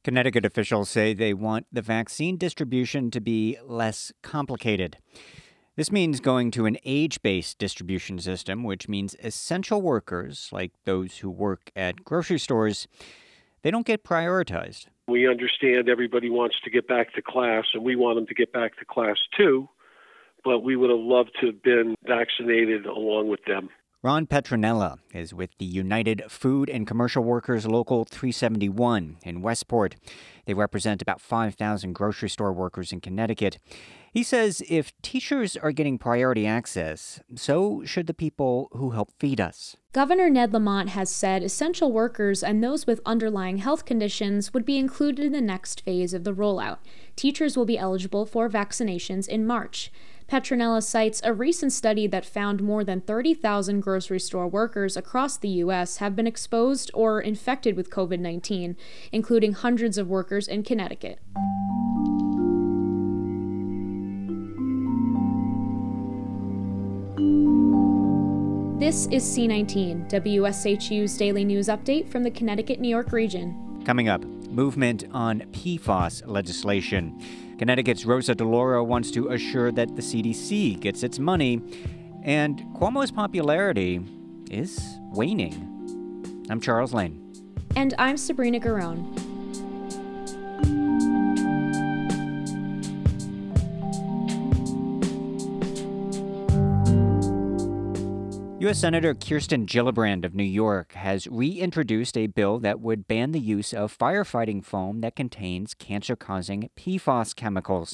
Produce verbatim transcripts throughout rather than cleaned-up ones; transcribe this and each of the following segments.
Connecticut officials say they want the vaccine distribution to be less complicated. This means going to an age-based distribution system, which means essential workers, like those who work at grocery stores, they don't get prioritized. We understand everybody wants to get back to class, and we want them to get back to class too, but we would have loved to have been vaccinated along with them. Ron Petronella is with the United Food and Commercial Workers Local three seventy-one in Westport. They represent about five thousand grocery store workers in Connecticut. He says if teachers are getting priority access, so should the people who help feed us. Governor Ned Lamont has said essential workers and those with underlying health conditions would be included in the next phase of the rollout. Teachers will be eligible for vaccinations in March. Petronella cites a recent study that found more than thirty thousand grocery store workers across the U S have been exposed or infected with covid nineteen, including hundreds of workers in Connecticut. This is C nineteen, W S H U's daily news update from the Connecticut-New York region. Coming up, movement on P F A S legislation. Connecticut's Rosa DeLauro wants to assure that the C D C gets its money, and Cuomo's popularity is waning. I'm Charles Lane. And I'm Sabrina Garone. U S Senator Kirsten Gillibrand of New York has reintroduced a bill that would ban the use of firefighting foam that contains cancer-causing P F A S chemicals.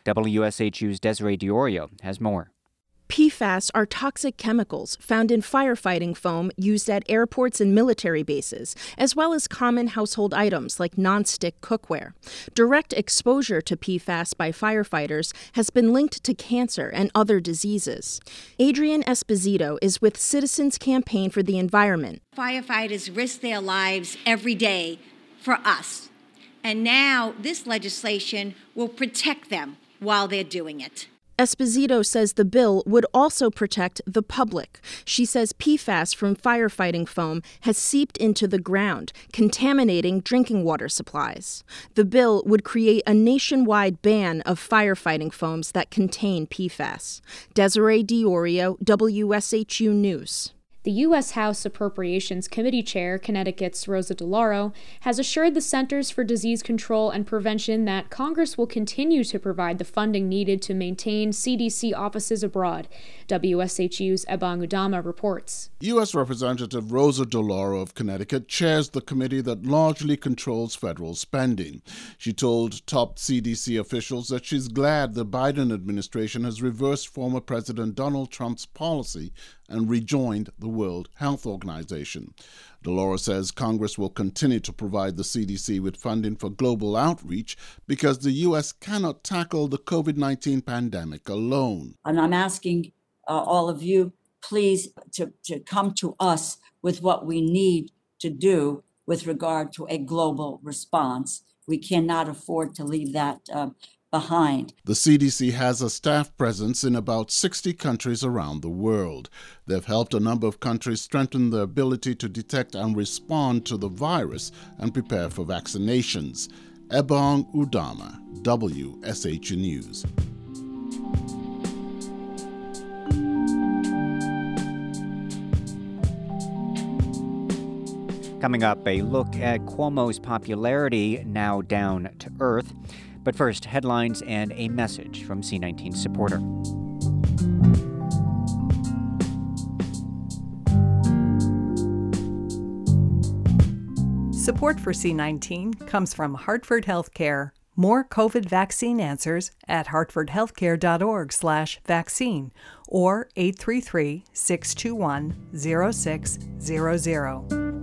W S H U's Desiree Diorio has more. P F A S are toxic chemicals found in firefighting foam used at airports and military bases, as well as common household items like nonstick cookware. Direct exposure to P F A S by firefighters has been linked to cancer and other diseases. Adrienne Esposito is with Citizens Campaign for the Environment. Firefighters risk their lives every day for us, and now this legislation will protect them while they're doing it. Esposito says the bill would also protect the public. She says P F A S from firefighting foam has seeped into the ground, contaminating drinking water supplies. The bill would create a nationwide ban of firefighting foams that contain P F A S. Desiree Diorio, W S H U News. The U S House Appropriations Committee Chair, Connecticut's Rosa DeLauro, has assured the Centers for Disease Control and Prevention that Congress will continue to provide the funding needed to maintain C D C offices abroad. W S H U's Ebong Udama reports. U S Representative Rosa DeLauro of Connecticut chairs the committee that largely controls federal spending. She told top C D C officials that she's glad the Biden administration has reversed former President Donald Trump's policy and rejoined the World Health Organization. DeLauro says Congress will continue to provide the C D C with funding for global outreach because the U S cannot tackle the covid nineteen pandemic alone. And I'm asking uh, all of you, please, to, to come to us with what we need to do with regard to a global response. We cannot afford to leave that uh, behind. The C D C has a staff presence in about sixty countries around the world. They've helped a number of countries strengthen their ability to detect and respond to the virus and prepare for vaccinations. Ebong Udama, W S H U News. Coming up, a look at Cuomo's popularity now down to earth. But first, headlines and a message from C nineteen supporter. Support for C nineteen comes from Hartford Healthcare. More COVID vaccine answers at hartfordhealthcare.org slash vaccine or eight three three, six two one, zero six zero zero.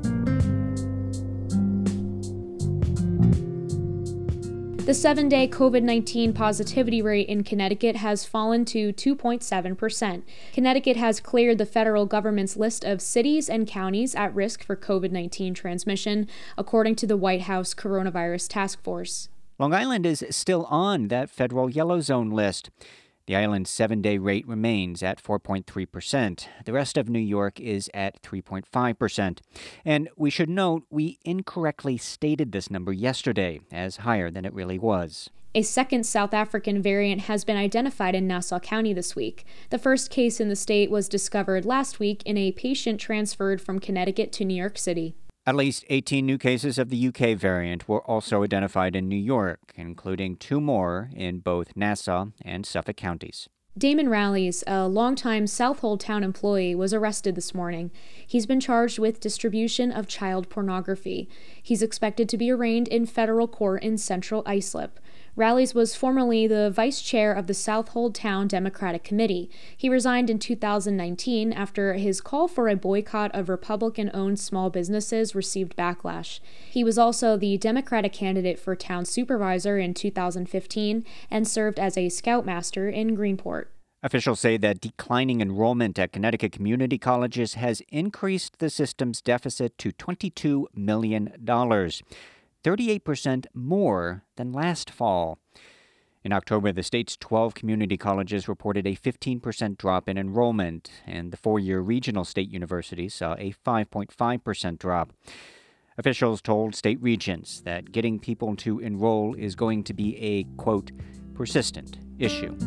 The seven-day COVID nineteen positivity rate in Connecticut has fallen to two point seven percent. Connecticut has cleared the federal government's list of cities and counties at risk for COVID nineteen transmission, according to the White House Coronavirus Task Force. Long Island is still on that federal yellow zone list. The island's seven-day rate remains at four point three percent. The rest of New York is at three point five percent. And we should note we incorrectly stated this number yesterday as higher than it really was. A second South African variant has been identified in Nassau County this week. The first case in the state was discovered last week in a patient transferred from Connecticut to New York City. At least eighteen new cases of the U K variant were also identified in New York, including two more in both Nassau and Suffolk counties. Damon Rallies, a longtime Southold town employee, was arrested this morning. He's been charged with distribution of child pornography. He's expected to be arraigned in federal court in Central Islip. Rallies was formerly the vice chair of the Southold Town Democratic Committee. He resigned in two thousand nineteen after his call for a boycott of Republican-owned small businesses received backlash. He was also the Democratic candidate for town supervisor in two thousand fifteen and served as a scoutmaster in Greenport. Officials say that declining enrollment at Connecticut community colleges has increased the system's deficit to twenty-two million dollars. thirty-eight percent more than last fall. In October, the state's twelve community colleges reported a fifteen percent drop in enrollment, and the four-year regional state universities saw a five point five percent drop. Officials told state regents that getting people to enroll is going to be a, quote, persistent issue.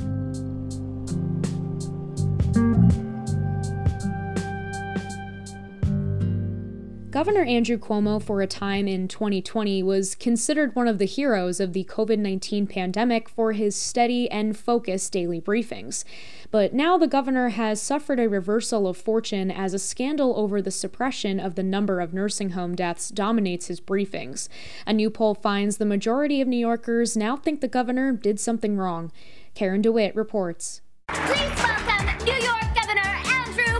Governor Andrew Cuomo, for a time in twenty twenty, was considered one of the heroes of the covid nineteen pandemic for his steady and focused daily briefings. But now the governor has suffered a reversal of fortune as a scandal over the suppression of the number of nursing home deaths dominates his briefings. A new poll finds the majority of New Yorkers now think the governor did something wrong. Karen DeWitt reports. Please welcome New York Governor Andrew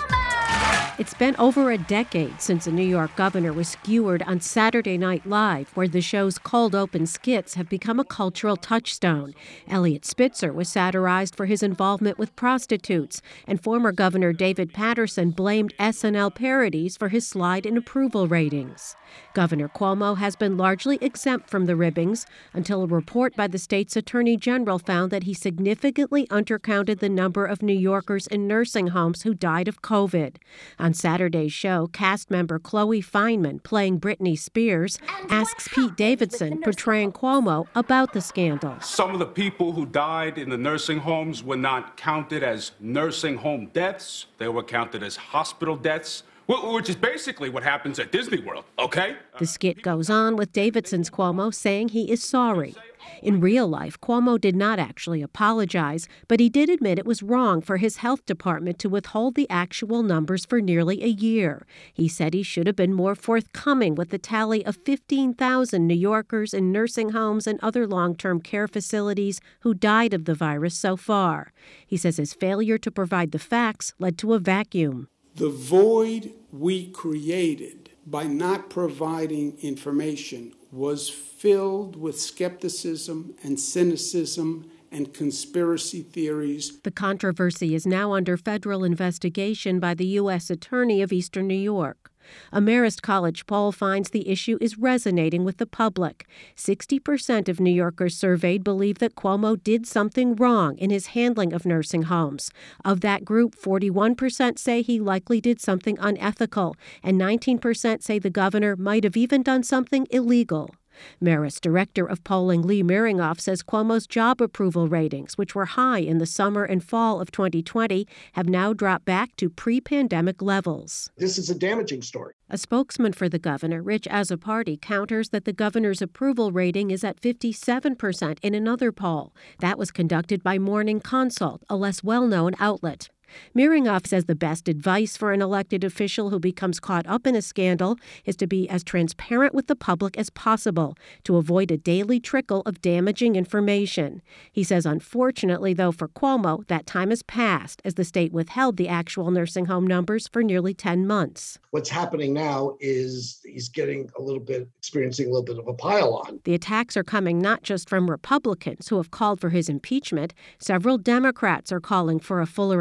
Cuomo! It's been over a decade since a New York governor was skewered on Saturday Night Live, where the show's cold open skits have become a cultural touchstone. Eliot Spitzer was satirized for his involvement with prostitutes, and former Governor David Paterson blamed S N L parodies for his slide in approval ratings. Governor Cuomo has been largely exempt from the ribbings until a report by the state's attorney general found that he significantly undercounted the number of New Yorkers in nursing homes who died of COVID. On Saturday's show, cast member Chloe Fineman, playing Britney Spears, asks Pete Davidson, portraying Cuomo, about the scandal. Some of the people who died in the nursing homes were not counted as nursing home deaths. They were counted as hospital deaths, which is basically what happens at Disney World, okay? The skit goes on with Davidson's Cuomo saying he is sorry. In real life, Cuomo did not actually apologize, but he did admit it was wrong for his health department to withhold the actual numbers for nearly a year. He said he should have been more forthcoming with the tally of fifteen thousand New Yorkers in nursing homes and other long-term care facilities who died of the virus so far. He says his failure to provide the facts led to a vacuum. The void we created by not providing information was filled with skepticism and cynicism and conspiracy theories. The controversy is now under federal investigation by the U S Attorney of Eastern New York. A Marist College poll finds the issue is resonating with the public. sixty percent of New Yorkers surveyed believe that Cuomo did something wrong in his handling of nursing homes. Of that group, forty-one percent say he likely did something unethical, and nineteen percent say the governor might have even done something illegal. Marist Director of Polling Lee Miringoff says Cuomo's job approval ratings, which were high in the summer and fall of twenty twenty, have now dropped back to pre-pandemic levels. This is a damaging story. A spokesman for the governor, Rich Azzopardi, counters that the governor's approval rating is at fifty-seven percent in another poll. That was conducted by Morning Consult, a less well-known outlet. Miringoff says the best advice for an elected official who becomes caught up in a scandal is to be as transparent with the public as possible to avoid a daily trickle of damaging information. He says, unfortunately, though, for Cuomo, that time has passed as the state withheld the actual nursing home numbers for nearly ten months. What's happening now is he's getting a little bit, experiencing a little bit of a pile-on. The attacks are coming not just from Republicans who have called for his impeachment. Several Democrats are calling for a fuller investigation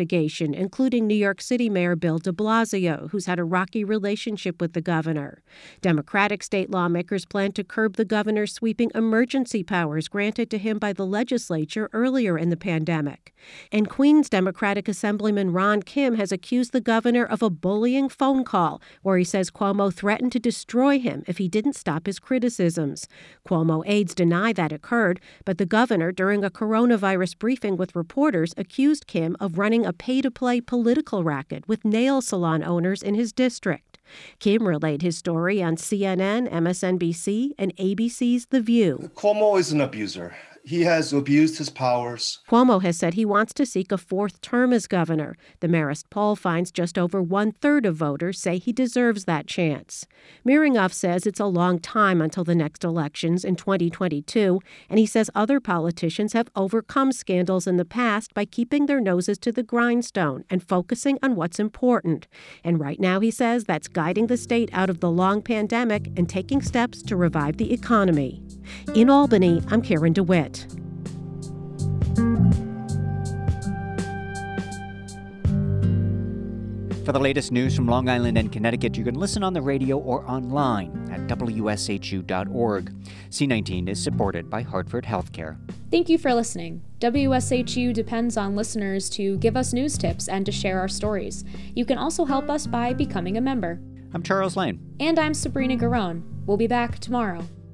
investigation, including New York City Mayor Bill de Blasio, who's had a rocky relationship with the governor. Democratic state lawmakers plan to curb the governor's sweeping emergency powers granted to him by the legislature earlier in the pandemic. And Queens Democratic Assemblyman Ron Kim has accused the governor of a bullying phone call where he says Cuomo threatened to destroy him if he didn't stop his criticisms. Cuomo aides deny that occurred, but the governor, during a coronavirus briefing with reporters, accused Kim of running a pay-to-play political racket with nail salon owners in his district. Kim relayed his story on C N N, M S N B C, and A B C's The View. Cuomo is an abuser. He has abused his powers. Cuomo has said he wants to seek a fourth term as governor. The Marist poll finds just over one-third of voters say he deserves that chance. Miringoff says it's a long time until the next elections in twenty twenty-two, and he says other politicians have overcome scandals in the past by keeping their noses to the grindstone and focusing on what's important. And right now, he says, that's guiding the state out of the long pandemic and taking steps to revive the economy. In Albany, I'm Karen DeWitt. For the latest news from Long Island and Connecticut, you can listen on the radio or online at W S H U dot org. C nineteen is supported by Hartford Healthcare. Thank you for listening. W S H U depends on listeners to give us news tips and to share our stories. You can also help us by becoming a member. I'm Charles Lane. And I'm Sabrina Garone. We'll be back tomorrow.